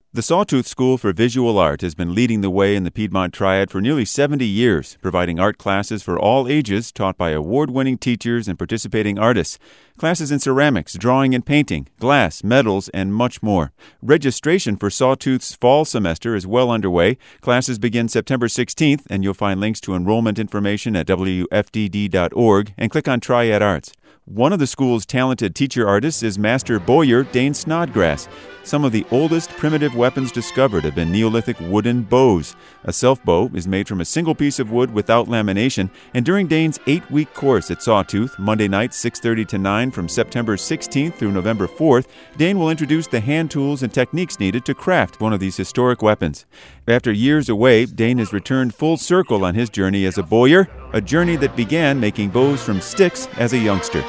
The Sawtooth School for Visual Art has been leading the way in the Piedmont Triad for nearly 70 years, providing art classes for all ages taught by award-winning teachers and participating artists. Classes in ceramics, drawing and painting, glass, metals, and much more. Registration for Sawtooth's fall semester is well underway. Classes begin September 16th, and you'll find links to enrollment information at wfdd.org and click on Triad Arts. One of the school's talented teacher artists is Master Bowyer Dane Snodgrass. Some of the oldest primitive weapons discovered have been Neolithic wooden bows. A self-bow is made from a single piece of wood without lamination, and during Dane's 8-week course at Sawtooth, Monday nights 6:30 to 9 from September 16th through November 4th, Dane will introduce the hand tools and techniques needed to craft one of these historic weapons. After years away, Dane has returned full circle on his journey as a bowyer, a journey that began making bows from sticks as a youngster.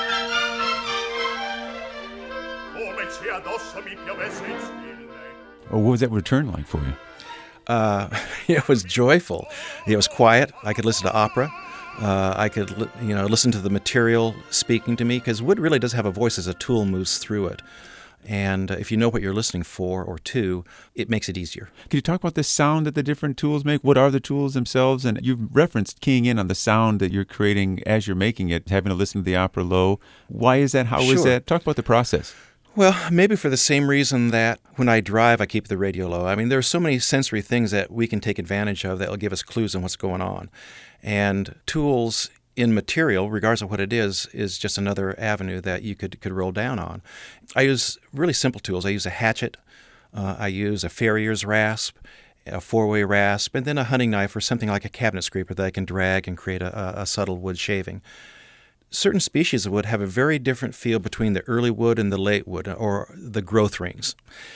What was that return like for you? It was joyful. It was quiet. I could listen to opera. I could, listen to the material speaking to me, because wood really does have a voice as a tool moves through it. And if you know what you're listening for or to, it makes it easier. Could you talk about the sound that the different tools make? What are the tools themselves? And you've referenced keying in on the sound that you're creating as you're making it, having to listen to the opera low. Why is that? How is that? Talk about the process. Well, maybe for the same reason that when I drive, I keep the radio low. I mean, there are so many sensory things that we can take advantage of that will give us clues on what's going on. And tools in material, regardless of what it is just another avenue that you could roll down on. I use really simple tools. I use a hatchet. I use a farrier's rasp, a four-way rasp, and then a hunting knife or something like a cabinet scraper that I can drag and create a subtle wood shaving. Certain species of wood have a very different feel between the early wood and the late wood, or the growth rings.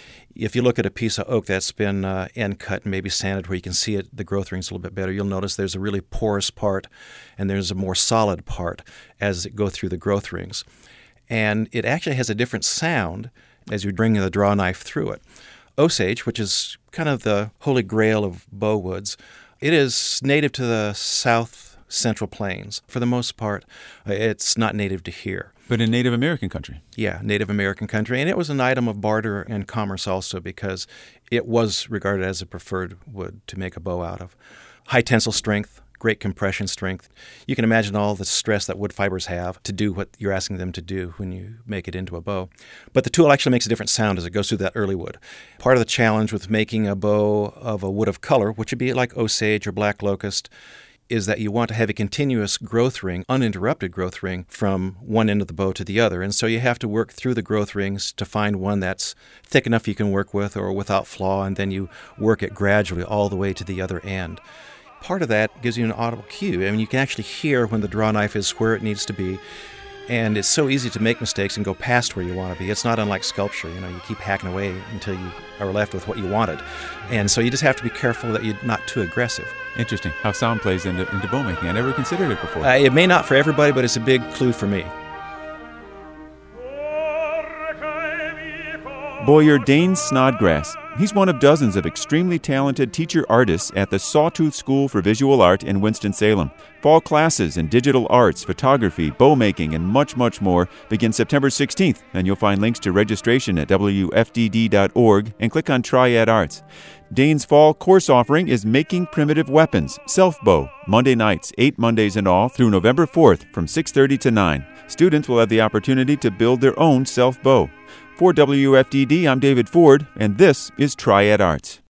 If you look at a piece of oak that's been end cut and maybe sanded where you can see the growth rings a little bit better, you'll notice there's a really porous part and there's a more solid part as it goes through the growth rings. And it actually has a different sound as you bring the draw knife through it. Osage, which is kind of the holy grail of bow woods, it is native to the South Central Plains. For the most part, it's not native to here. But in Native American country. Yeah, Native American country. And it was an item of barter and commerce also, because it was regarded as a preferred wood to make a bow out of. High tensile strength, great compression strength. You can imagine all the stress that wood fibers have to do what you're asking them to do when you make it into a bow. But the tool actually makes a different sound as it goes through that early wood. Part of the challenge with making a bow of a wood of color, which would be like Osage or black locust, is that you want to have a continuous growth ring, uninterrupted growth ring, from one end of the bow to the other. And so you have to work through the growth rings to find one that's thick enough you can work with or without flaw, and then you work it gradually all the way to the other end. Part of that gives you an audible cue. I mean, you can actually hear when the draw knife is where it needs to be. And it's so easy to make mistakes and go past where you want to be. It's not unlike sculpture. You keep hacking away until you are left with what you wanted. And so you just have to be careful that you're not too aggressive. Interesting how sound plays into bow making. I never considered it before. It may not for everybody, but it's a big clue for me. Bowyer Dane Snodgrass. He's one of dozens of extremely talented teacher artists at the Sawtooth School for Visual Art in Winston-Salem. Fall classes in digital arts, photography, bow making, and much, much more begin September 16th, and you'll find links to registration at wfdd.org and click on Triad Arts. Dane's fall course offering is Making Primitive Weapons, Self-Bow, Monday nights, 8 Mondays in all, through November 4th from 6:30 to 9. Students will have the opportunity to build their own self-bow. For WFDD, I'm David Ford, and this is Triad Arts.